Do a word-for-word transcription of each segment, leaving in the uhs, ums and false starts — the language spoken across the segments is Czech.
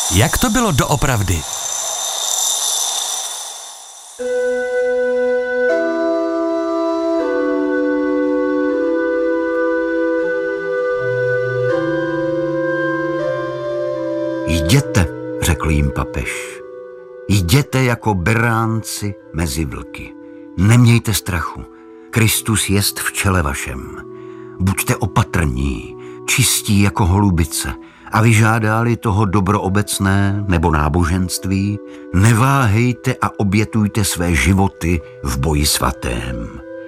Jak to bylo doopravdy? Jděte, řekl jim papež. Jděte jako beránci mezi vlky. Nemějte strachu. Kristus jest v čele vašem. Buďte opatrní, čistí jako holubice a vyžádá-li toho dobro obecné nebo náboženství, neváhejte a obětujte své životy v boji svatém.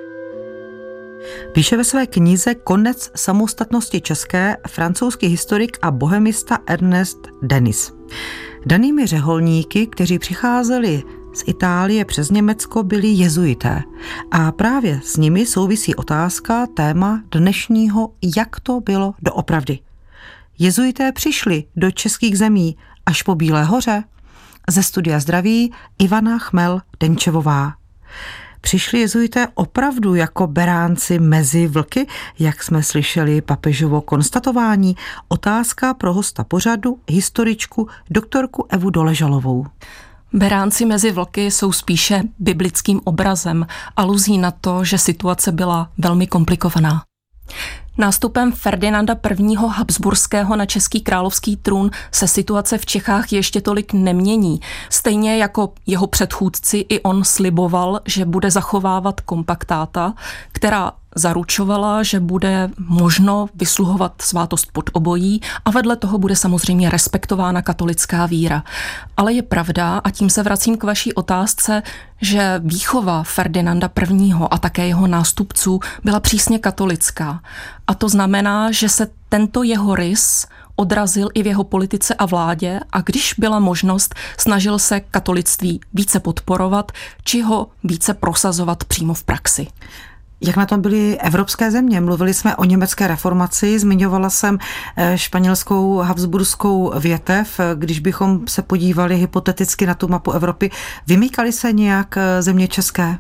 Píše ve své knize Konec samostatnosti české francouzský historik a bohemista Ernest Denis. Danými řeholníky, kteří přicházeli z Itálie přes Německo, byli jezuité. A právě s nimi souvisí otázka, téma dnešního, jak to bylo doopravdy. Jezuité přišli do českých zemí až po Bílé hoře. Ze Studia zdraví Ivana Chmel-Denčevová. Přišli jezuité opravdu jako beránci mezi vlky, jak jsme slyšeli papežovo konstatování? Otázka pro hosta pořadu, historičku, doktorku Evu Doležalovou. Beránci mezi vlky jsou spíše biblickým obrazem, aluzí na to, že situace byla velmi komplikovaná. Nástupem Ferdinanda prvního. Habsburského na český královský trůn se situace v Čechách ještě tolik nemění. Stejně jako jeho předchůdci i on sliboval, že bude zachovávat kompaktáta, která zaručovala, že bude možno vysluhovat svátost pod obojí a vedle toho bude samozřejmě respektována katolická víra. Ale je pravda, a tím se vracím k vaší otázce, že výchova Ferdinanda prvního. a také jeho nástupců byla přísně katolická. A to znamená, že se tento jeho rys odrazil i v jeho politice a vládě a když byla možnost, snažil se katolictví více podporovat, či ho více prosazovat přímo v praxi. Jak na tom byly evropské země? Mluvili jsme o německé reformaci, zmiňovala jsem španělskou habsburskou větev. Když bychom se podívali hypoteticky na tu mapu Evropy, vymýkaly se nějak země české?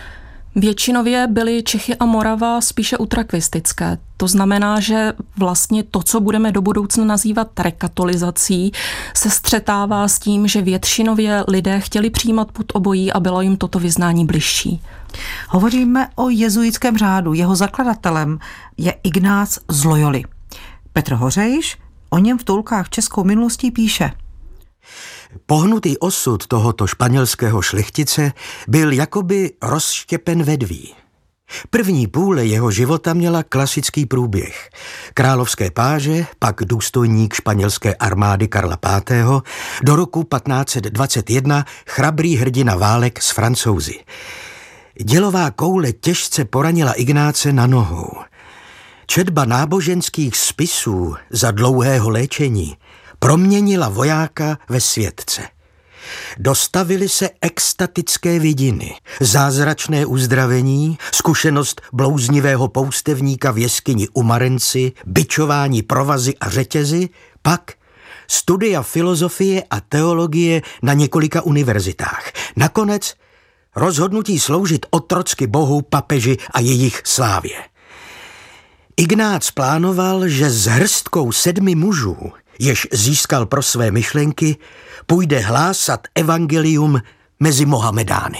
Většinově byly Čechy a Morava spíše utrakvistické. To znamená, že vlastně to, co budeme do budoucna nazývat rekatolizací, se střetává s tím, že většinově lidé chtěli přijímat pod obojí a bylo jim toto vyznání bližší. Hovoříme o jezuitském řádu. Jeho zakladatelem je Ignác z Loyoly. Petr Hořejš o něm v Toulkách českou minulostí píše: Pohnutý osud tohoto španělského šlechtice byl jakoby rozštěpen vedví. První půle jeho života měla klasický průběh. Královské páže, pak důstojník španělské armády Karla pátého. Do roku patnáct set dvacet jedna chrabrý hrdina válek s Francouzi. Dělová koule těžce poranila Ignáce na nohou. Četba náboženských spisů za dlouhého léčení proměnila vojáka ve světce. Dostavily se extatické vidiny, zázračné uzdravení, zkušenost blouznivého poustevníka v jeskyni u Marenci, bičování provazy a řetězy, pak studia filozofie a teologie na několika univerzitách. Nakonec rozhodnutí sloužit otrocky Bohu, papeži a jejich slávě. Ignác plánoval, že s hrstkou sedmi mužů, jež získal pro své myšlenky, půjde hlásat evangelium mezi Mohamedány.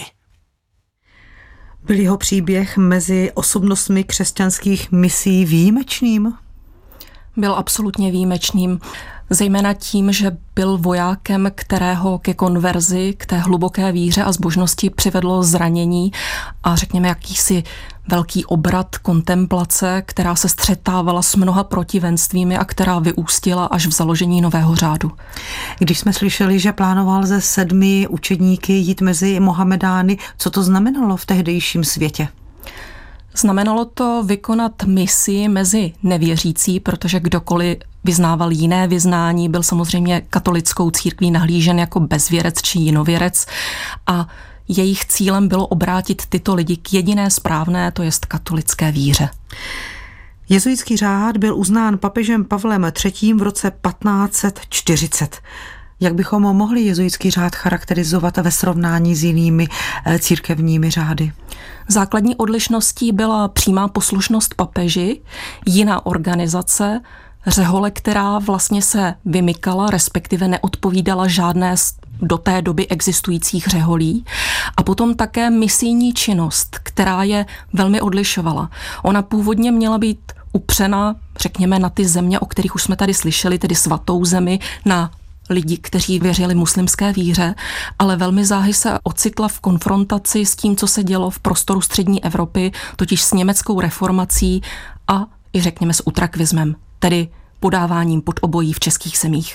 Byl jeho příběh mezi osobnostmi křesťanských misí výjimečným? Byl absolutně výjimečným, zejména tím, že byl vojákem, kterého ke konverzi, k té hluboké víře a zbožnosti přivedlo zranění a řekněme jakýsi velký obrat kontemplace, která se střetávala s mnoha protivenstvími a která vyústila až v založení nového řádu. Když jsme slyšeli, že plánoval ze sedmi učedníky jít mezi Mohamedány, co to znamenalo v tehdejším světě? Znamenalo to vykonat misi mezi nevěřící, protože kdokoliv vyznával jiné vyznání, byl samozřejmě katolickou církví nahlížen jako bezvěrec či jinověrec a jejich cílem bylo obrátit tyto lidi k jediné správné, to jest katolické víře. Jezuitský řád byl uznán papežem Pavlem třetím. v roce patnáct set čtyřicet. Jak bychom mohli jezuitský řád charakterizovat ve srovnání s jinými církevními řády? Základní odlišností byla přímá poslušnost papeži, jiná organizace, řehole, která vlastně se vymykala, respektive neodpovídala žádné do té doby existujících řeholí. A potom také misijní činnost, která je velmi odlišovala. Ona původně měla být upřena, řekněme, na ty země, o kterých už jsme tady slyšeli, tedy svatou zemi, na lidi, kteří věřili muslimské víře, ale velmi záhy se ocitla v konfrontaci s tím, co se dělo v prostoru střední Evropy, totiž s německou reformací a i řekněme s utrakvismem, tedy podáváním pod obojí v českých zemích.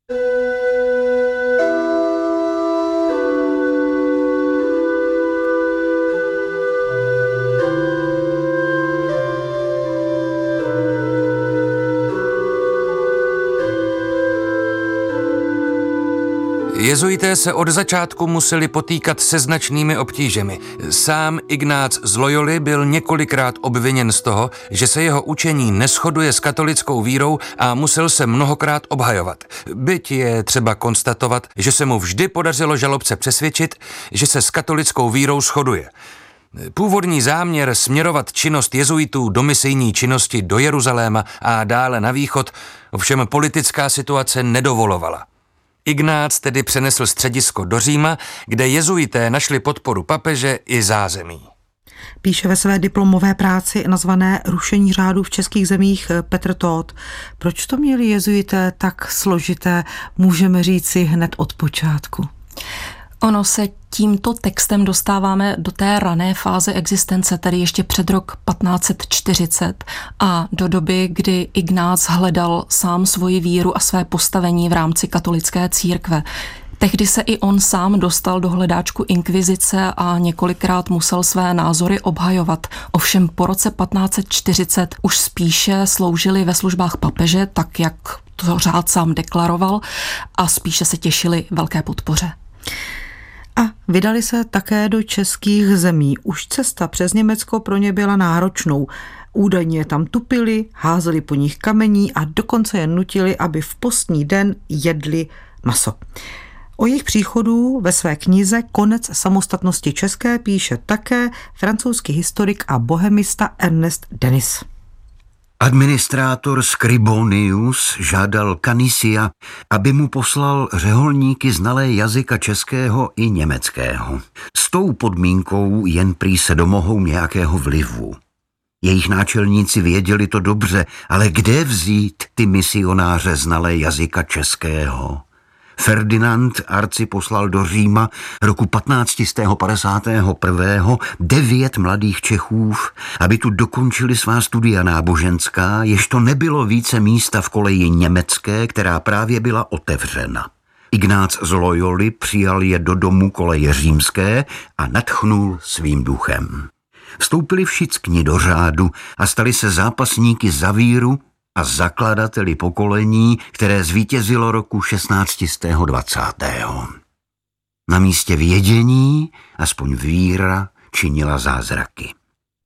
Jezuité se od začátku museli potýkat se značnými obtížemi. Sám Ignác z Loyoly byl několikrát obviněn z toho, že se jeho učení neshoduje s katolickou vírou a musel se mnohokrát obhajovat. Byť je třeba konstatovat, že se mu vždy podařilo žalobce přesvědčit, že se s katolickou vírou shoduje. Původní záměr směrovat činnost jezuitů do misijní činnosti do Jeruzaléma a dále na východ ovšem politická situace nedovolovala. Ignác tedy přenesl středisko do Říma, kde jezuité našli podporu papeže i zázemí. Píše ve své diplomové práci nazvané Rušení řádu v českých zemích Petr Tóth. Proč to měli jezuité tak složité, můžeme říci hned od počátku? Ono se tímto textem dostáváme do té rané fáze existence, tedy ještě před rok patnáct set čtyřicet a do doby, kdy Ignác hledal sám svoji víru a své postavení v rámci katolické církve. Tehdy se i on sám dostal do hledáčku inkvizice a několikrát musel své názory obhajovat. Ovšem po roce patnáct set čtyřicet už spíše sloužili ve službách papeže, tak jak to řád sám deklaroval, a spíše se těšili velké podpoře. A vydali se také do českých zemí. Už cesta přes Německo pro ně byla náročnou. Údajně tam tupili, házeli po nich kamení a dokonce je nutili, aby v postní den jedli maso. O jejich příchodu ve své knize Konec samostatnosti české píše také francouzský historik a bohemista Ernest Denis. Administrátor Scribonius žádal Canisia, aby mu poslal řeholníky znalé jazyka českého i německého. S tou podmínkou jen prý se domohou nějakého vlivu. Jejich náčelníci věděli to dobře, ale kde vzít ty misionáře znalé jazyka českého? Ferdinand Arci poslal do Říma roku patnáct set padesát jedna devět mladých Čechů, aby tu dokončili svá studia náboženská, jež to nebylo více místa v koleji německé, která právě byla otevřena. Ignác z Loyoly přijal je do domu koleje římské a nadchnul svým duchem. Vstoupili všichni do řádu a stali se zápasníky za víru a zakladateli pokolení, které zvítězilo roku šestnáct set dvacátého Na místě vědění aspoň víra činila zázraky.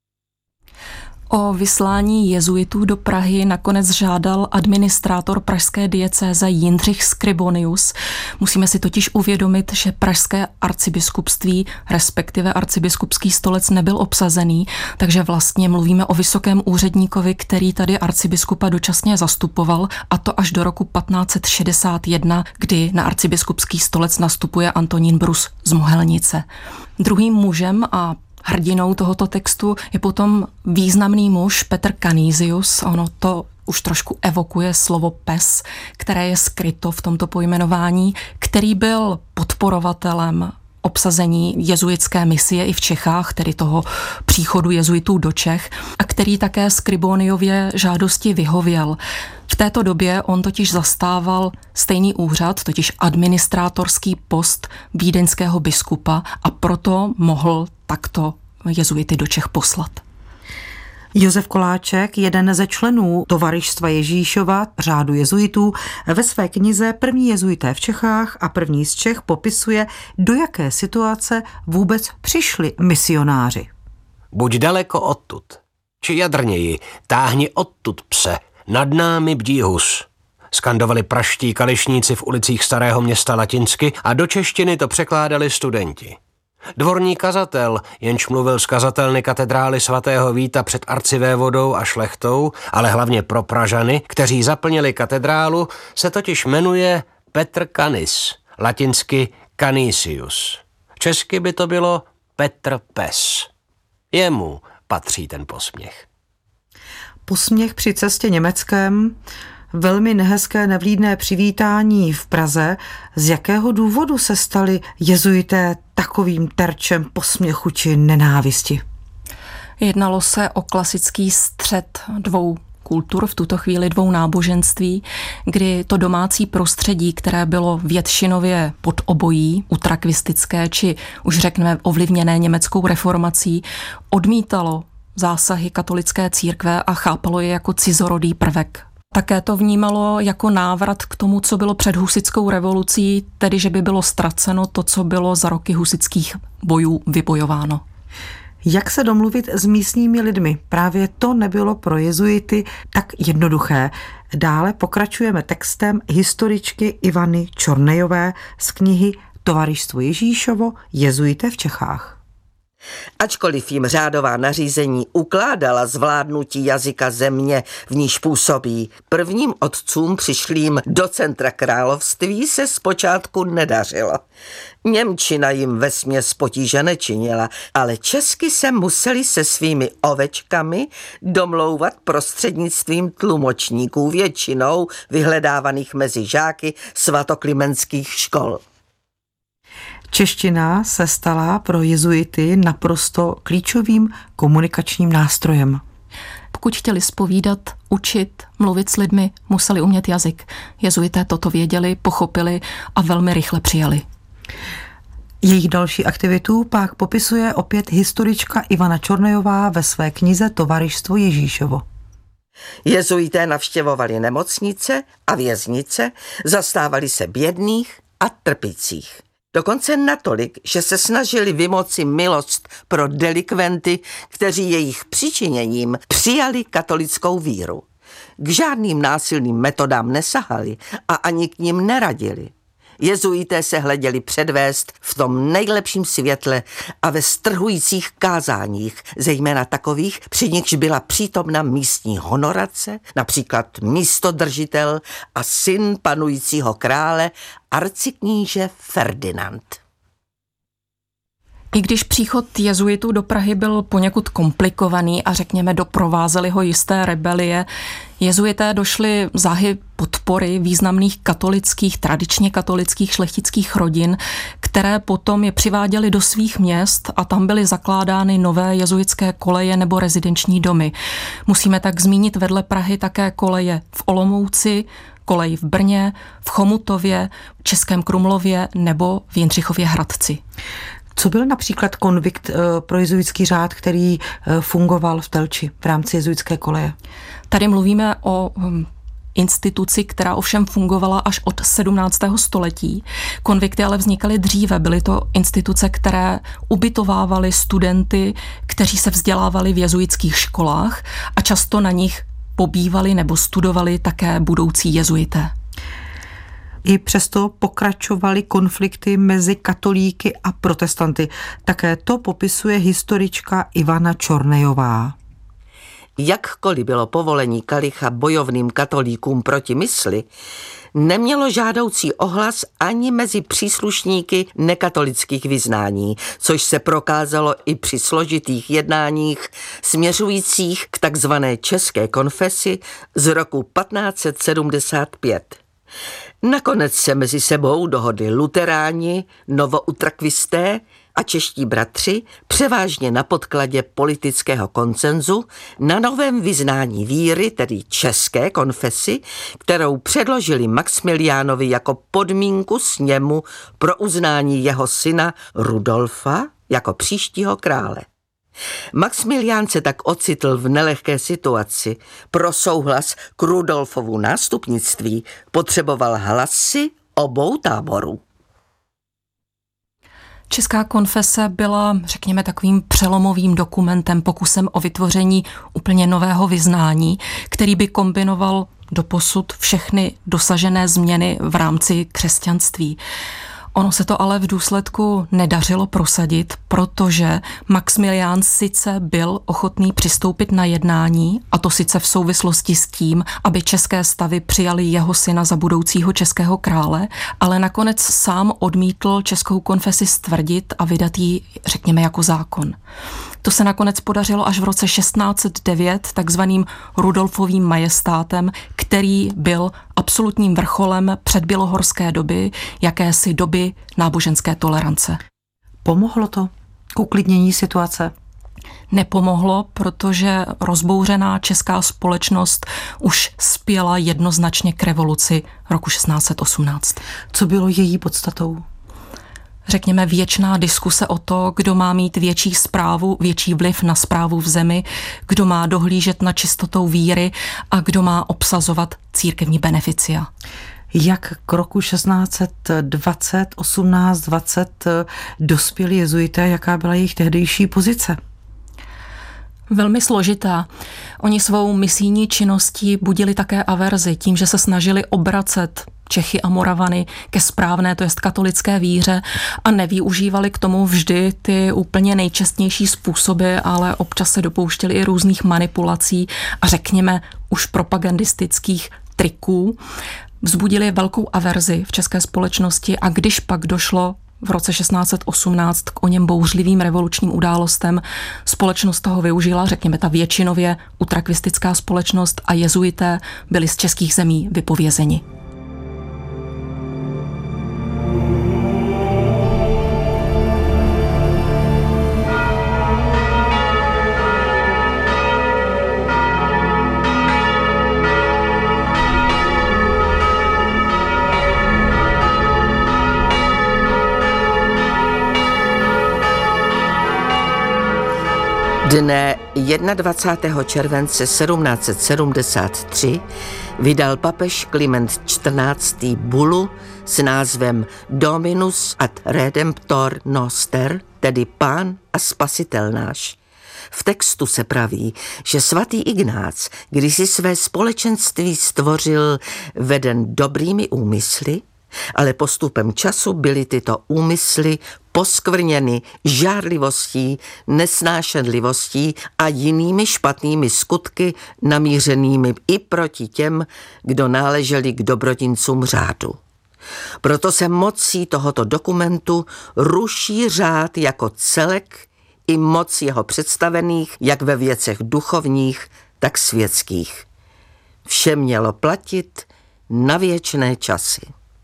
O vyslání jezuitů do Prahy nakonec žádal administrátor pražské diecéze Jindřich Scribonius. Musíme si totiž uvědomit, že pražské arcibiskupství, respektive arcibiskupský stolec nebyl obsazený, takže vlastně mluvíme o vysokém úředníkovi, který tady arcibiskupa dočasně zastupoval, a to až do roku patnáct set šedesát jedna, kdy na arcibiskupský stolec nastupuje Antonín Brus z Mohelnice. Druhým mužem a hrdinou tohoto textu je potom významný muž Petr Canisius. Ono to už trošku evokuje slovo pes, které je skryto v tomto pojmenování, který byl podporovatelem obsazení jezuitské misie i v Čechách, tedy toho příchodu jezuitů do Čech, a který také Scriboniově žádosti vyhověl. V této době on totiž zastával stejný úřad, totiž administrátorský post vídeňského biskupa, a proto mohl takto jezuity do Čech poslat. Josef Koláček, jeden ze členů Tovarištva Ježíšova, řádu jezuitů, ve své knize První jezuité v Čechách a první z Čech popisuje, do jaké situace vůbec přišli misionáři. Buď daleko odtud, či jadrněji, táhni odtud, pse, nad námi bdí hus. Skandovali praští kališníci v ulicích Starého Města latinsky a do češtiny to překládali studenti. Dvorní kazatel, jenž mluvil z kazatelny katedrály svatého Víta před arcivévodou a šlechtou, ale hlavně pro Pražany, kteří zaplnili katedrálu, se totiž jmenuje Petr Canis, latinsky Canisius. Česky by to bylo Petr Pes. Jemu patří ten posměch. Posměch při cestě Německem, velmi nehezké nevlídné přivítání v Praze. Z jakého důvodu se stali jezuité takovým terčem posměchu či nenávisti? Jednalo se o klasický střet dvou kultur, v tuto chvíli dvou náboženství, kdy to domácí prostředí, které bylo většinově pod obojí, utrakvistické či už řekneme ovlivněné německou reformací, odmítalo zásahy katolické církve a chápalo je jako cizorodý prvek. Také to vnímalo jako návrat k tomu, co bylo před husitskou revolucí, tedy že by bylo ztraceno to, co bylo za roky husitských bojů vybojováno. Jak se domluvit s místními lidmi? Právě to nebylo pro jezuity tak jednoduché. Dále pokračujeme textem historičky Ivany Čornejové z knihy Tovaristvo Ježíšovo, jezuité v Čechách. Ačkoliv jim řádová nařízení ukládala zvládnutí jazyka země, v níž působí, prvním otcům přišlým do centra království se zpočátku nedařilo. Němčina jim vesměs potíže nečinila, ale česky se museli se svými ovečkami domlouvat prostřednictvím tlumočníků, většinou vyhledávaných mezi žáky svatoklimentských škol. Čeština se stala pro jezuity naprosto klíčovým komunikačním nástrojem. Pokud chtěli zpovídat, učit, mluvit s lidmi, museli umět jazyk. Jezuité toto věděli, pochopili a velmi rychle přijali. Jejich další aktivitu pak popisuje opět historička Ivana Čornejová ve své knize Tovaristvo Ježíšovo. Jezuité navštěvovali nemocnice a věznice, zastávali se bědných a trpících. Dokonce natolik, že se snažili vymoci milost pro delikventy, kteří jejich přičiněním přijali katolickou víru. K žádným násilným metodám nesahali a ani k nim neradili. Jezuité se hleděli předvést v tom nejlepším světle a ve strhujících kázáních, zejména takových, při nichž byla přítomna místní honorace, například místodržitel a syn panujícího krále, arcikníže Ferdinand. I když příchod jezuitů do Prahy byl poněkud komplikovaný a řekněme doprovázely ho jisté rebelie, jezuité došli záhy podpory významných katolických, tradičně katolických šlechtických rodin, které potom je přiváděly do svých měst a tam byly zakládány nové jezuitské koleje nebo rezidenční domy. Musíme tak zmínit vedle Prahy také koleje v Olomouci, kolej v Brně, v Chomutově, Českém Krumlově nebo v Jindřichově Hradci. Co byl například konvikt pro jezuitský řád, který fungoval v Telči v rámci jezuitské koleje? Tady mluvíme o instituci, která ovšem fungovala až od sedmnáctého století. Konvikty ale vznikaly dříve. Byly to instituce, které ubytovávaly studenty, kteří se vzdělávali v jezuitských školách a často na nich pobývali nebo studovali také budoucí jezuité. I přesto pokračovaly konflikty mezi katolíky a protestanty. Také to popisuje historička Ivana Čornejová. Jakkoliv bylo povolení kalicha bojovným katolíkům proti mysli, nemělo žádoucí ohlas ani mezi příslušníky nekatolických vyznání, což se prokázalo i při složitých jednáních směřujících k takzvané české konfesi z roku patnáct set sedmdesát pět. Nakonec se mezi sebou dohodli luteráni, novoutrakvisté a čeští bratři, převážně na podkladě politického konsenzu, na novém vyznání víry, tedy české konfesi, kterou předložili Maxmiliánovi jako podmínku sněmu pro uznání jeho syna Rudolfa jako příštího krále. Maxmilián se tak ocitl v nelehké situaci. Pro souhlas k Rudolfovu nástupnictví potřeboval hlasy obou táborů. Česká konfese byla, řekněme, takovým přelomovým dokumentem, pokusem o vytvoření úplně nového vyznání, který by kombinoval doposud všechny dosažené změny v rámci křesťanství. Ono se to ale v důsledku nedařilo prosadit, protože Maxmilián sice byl ochotný přistoupit na jednání, a to sice v souvislosti s tím, aby české stavy přijali jeho syna za budoucího českého krále, ale nakonec sám odmítl českou konfesi stvrdit a vydat ji, řekněme, jako zákon. To se nakonec podařilo až v roce šestnáct set devět takzvaným Rudolfovým majestátem, který byl absolutním vrcholem předbělohorské doby, jakési doby náboženské tolerance. Pomohlo to k uklidnění situace? Nepomohlo, protože rozbouřená česká společnost už spěla jednoznačně k revoluci roku šestnáct set osmnáct. Co bylo její podstatou? Řekněme, věčná diskuse o to, kdo má mít větší správu, větší vliv na správu v zemi, kdo má dohlížet na čistotou víry a kdo má obsazovat církevní beneficia. Jak k roku šestnáct set dvacet, osmnáct dvacet dospěli jezuité, jaká byla jejich tehdejší pozice? Velmi složitá. Oni svou misijní činností budili také averzi tím, že se snažili obracet Čechy a Moravany ke správné, to jest katolické víře, a nevyužívali k tomu vždy ty úplně nejčestnější způsoby, ale občas se dopouštěli i různých manipulací a řekněme už propagandistických triků. Vzbudili velkou averzi v české společnosti a když pak došlo v roce šestnáct set osmnáct k o něm bouřlivým revolučním událostem, společnost toho využila, řekněme ta většinově utrakvistická společnost, a jezuité byli z českých zemí vypovězeni. Dne dvacátého prvního července sedmnáct set sedmdesát tři vydal papež Kliment čtrnáctý bulu s názvem Dominus ad Redemptor Noster, tedy Pán a Spasitel náš. V textu se praví, že svatý Ignác, když si své společenství stvořil veden dobrými úmysly, ale postupem času byly tyto úmysly poskvrněny žárlivostí, nesnášenlivostí a jinými špatnými skutky namířenými i proti těm, kdo náleželi k dobrodincům řádu. Proto se mocí tohoto dokumentu ruší řád jako celek i moc jeho představených, jak ve věcech duchovních, tak světských. Vše mělo platit na věčné časy.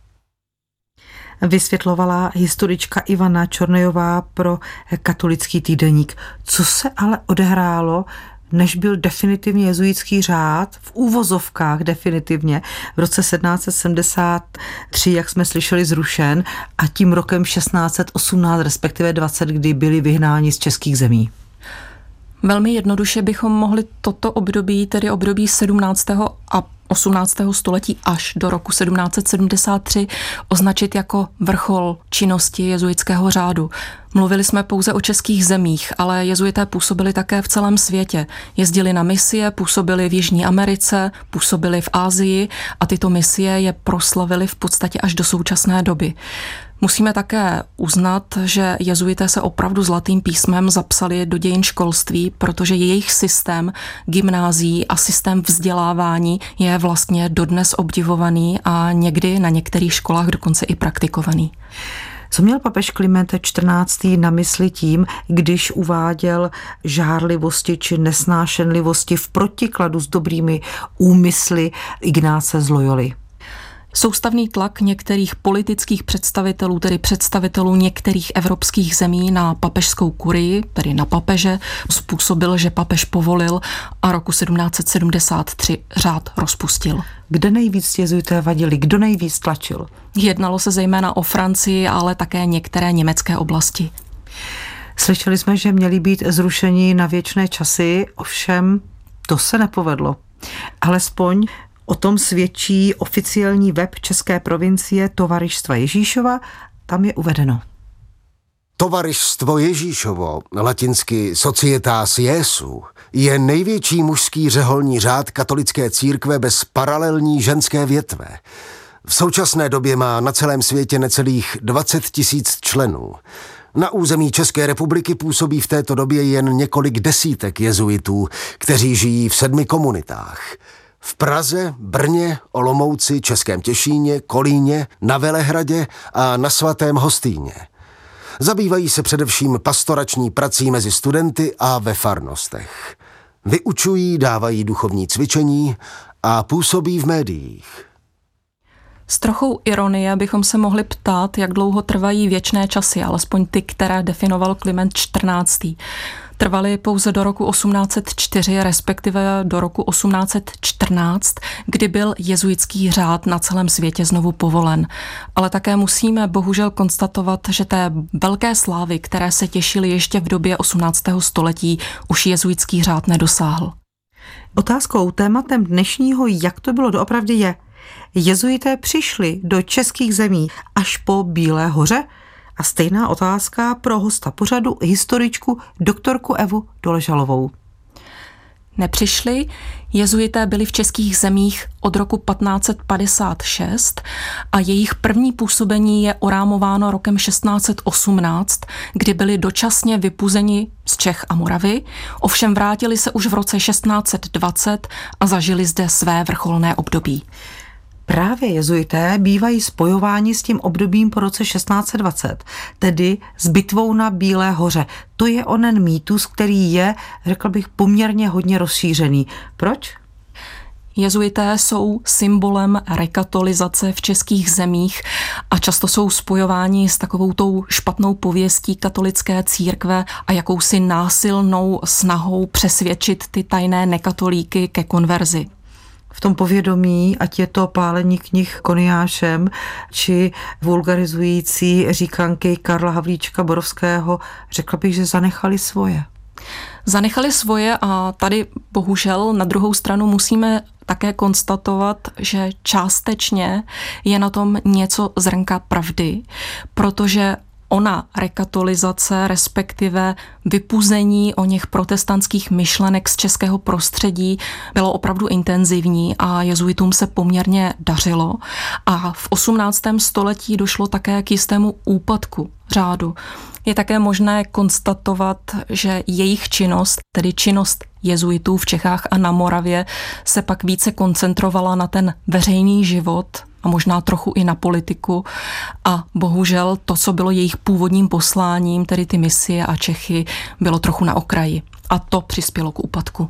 Vysvětlovala historička Ivana Čornejová pro Katolický týdeník. Co se ale odehrálo, než byl definitivně jezuitský řád, v úvozovkách definitivně, v roce sedmnáct set sedmdesát tři, jak jsme slyšeli, zrušen, a tím rokem šestnáct set osmnáct, respektive dvacet, kdy byli vyhnáni z českých zemí? Velmi jednoduše bychom mohli toto období, tedy období sedmnáctého a osmnáctého století až do roku sedmnáct set sedmdesát tři, označit jako vrchol činnosti jezuitského řádu. Mluvili jsme pouze o českých zemích, ale jezuité působili také v celém světě. Jezdili na misie, působili v Jižní Americe, působili v Asii a tyto misie je proslavili v podstatě až do současné doby. Musíme také uznat, že jezuité se opravdu zlatým písmem zapsali do dějin školství, protože jejich systém gymnázií a systém vzdělávání je vlastně dodnes obdivovaný a někdy na některých školách dokonce i praktikovaný. Co měl papež Kliment čtrnáctý na mysli tím, když uváděl žárlivosti či nesnášenlivosti v protikladu s dobrými úmysly Ignáce z Loyoly? Soustavný tlak některých politických představitelů, tedy představitelů některých evropských zemí na papežskou kurii, tedy na papeže, způsobil, že papež povolil a roku sedmnáct set sedmdesát tři řád rozpustil. Kde nejvíc jezuité vadili? Kdo nejvíc tlačil? Jednalo se zejména o Francii, ale také některé německé oblasti. Slyšeli jsme, že měli být zrušeni na věčné časy, ovšem to se nepovedlo. Alespoň o tom svědčí oficiální web České provincie Tovarištva Ježíšova, tam je uvedeno. Tovarištvo Ježíšovo, latinsky Societas Jesu, je největší mužský řeholní řád katolické církve bez paralelní ženské větve. V současné době má na celém světě necelých dvacet tisíc členů. Na území České republiky působí v této době jen několik desítek jezuitů, kteří žijí v sedmi komunitách. V Praze, Brně, Olomouci, Českém Těšíně, Kolíně, na Velehradě a na Svatém Hostýně. Zabývají se především pastorační prací mezi studenty a ve farnostech. Vyučují, dávají duchovní cvičení a působí v médiích. S trochou ironie bychom se mohli ptát, jak dlouho trvají věčné časy, alespoň ty, které definoval Kliment čtrnáctý. Trvaly pouze do roku osmnáct set čtyři, respektive do roku osmnáct set čtrnáct, kdy byl jezuitský řád na celém světě znovu povolen. Ale také musíme bohužel konstatovat, že té velké slávy, které se těšily ještě v době osmnáctého století, už jezuitský řád nedosáhl. Otázkou, tématem dnešního, jak to bylo doopravdy, je: jezuité přišli do českých zemí až po Bílé hoře? A stejná otázka pro hosta pořadu, historičku doktorku Evu Doležalovou. Nepřišli. Jezuité byli v českých zemích od roku patnáct set padesát šest a jejich první působení je orámováno rokem šestnáct set osmnáct, kdy byli dočasně vypuzeni z Čech a Moravy, ovšem vrátili se už v roce šestnáct set dvacet a zažili zde své vrcholné období. Právě jezuité bývají spojováni s tím obdobím po roce šestnáct set dvacet, tedy s bitvou na Bílé hoře. To je onen mýtus, který je, řekl bych, poměrně hodně rozšířený. Proč? Jezuité jsou symbolem rekatolizace v českých zemích a často jsou spojováni s takovou tou špatnou pověstí katolické církve a jakousi násilnou snahou přesvědčit ty tajné nekatolíky ke konverzi. V tom povědomí, ať je to pálení knih Koniášem, či vulgarizující říkanky Karla Havlíčka Borovského, řekla bych, že zanechali svoje. Zanechali svoje a tady bohužel na druhou stranu musíme také konstatovat, že částečně je na tom něco zrnka pravdy, protože ona rekatolizace, respektive vypuzení o něch protestantských myšlenek z českého prostředí bylo opravdu intenzivní a jezuitům se poměrně dařilo. A v osmnáctém století došlo také k jistému úpadku řádu. Je také možné konstatovat, že jejich činnost, tedy činnost jezuitů v Čechách a na Moravě, se pak více koncentrovala na ten veřejný život a možná trochu i na politiku. A bohužel to, co bylo jejich původním posláním, tedy ty misie a Čechy, bylo trochu na okraji. A to přispělo k úpadku.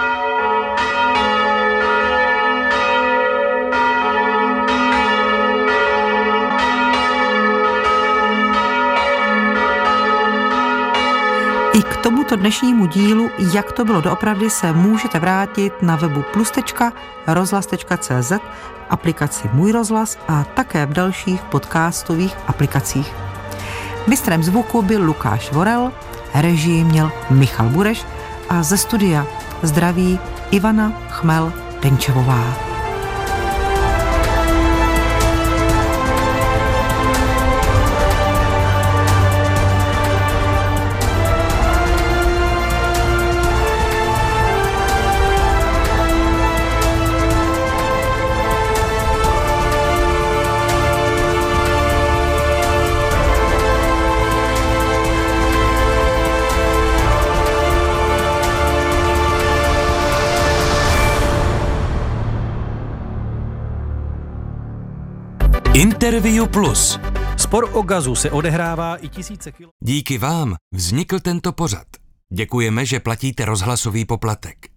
I k tomuto dnešnímu dílu, jak to bylo doopravdy, se můžete vrátit na webu plus tečka rozhlas tečka cé zet, aplikaci Můj rozhlas a také v dalších podcastových aplikacích. Mistrem zvuku byl Lukáš Vorel, režii měl Michal Bureš a ze studia zdraví Ivana Chmel-Denčevová. Interview Plus. Spor o Gazu se odehrává i tisíce kilo. Díky vám vznikl tento pořad. Děkujeme, že platíte rozhlasový poplatek.